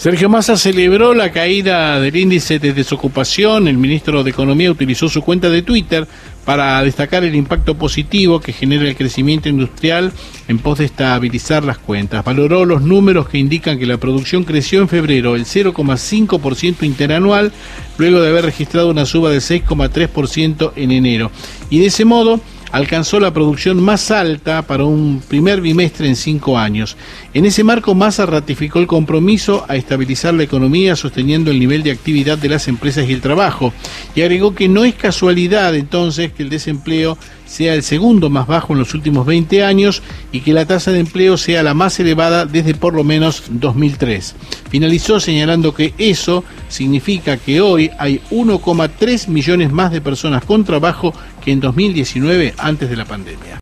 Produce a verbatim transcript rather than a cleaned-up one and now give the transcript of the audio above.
Sergio Massa celebró la caída del índice de desocupación. El ministro de Economía utilizó su cuenta de Twitter para destacar el impacto positivo que genera el crecimiento industrial en pos de estabilizar las cuentas. Valoró los números que indican que la producción creció en febrero el cero coma cinco por ciento interanual, luego de haber registrado una suba del seis coma tres por ciento en enero. Y de ese modo alcanzó la producción más alta para un primer bimestre en cinco años. En ese marco, Massa ratificó el compromiso a estabilizar la economía sosteniendo el nivel de actividad de las empresas y el trabajo, y agregó que no es casualidad entonces que el desempleo sea el segundo más bajo en los últimos veinte años y que la tasa de empleo sea la más elevada desde por lo menos dos mil tres. Finalizó señalando que eso significa que hoy hay uno coma tres millones más de personas con trabajo que en dos mil diecinueve, antes de la pandemia.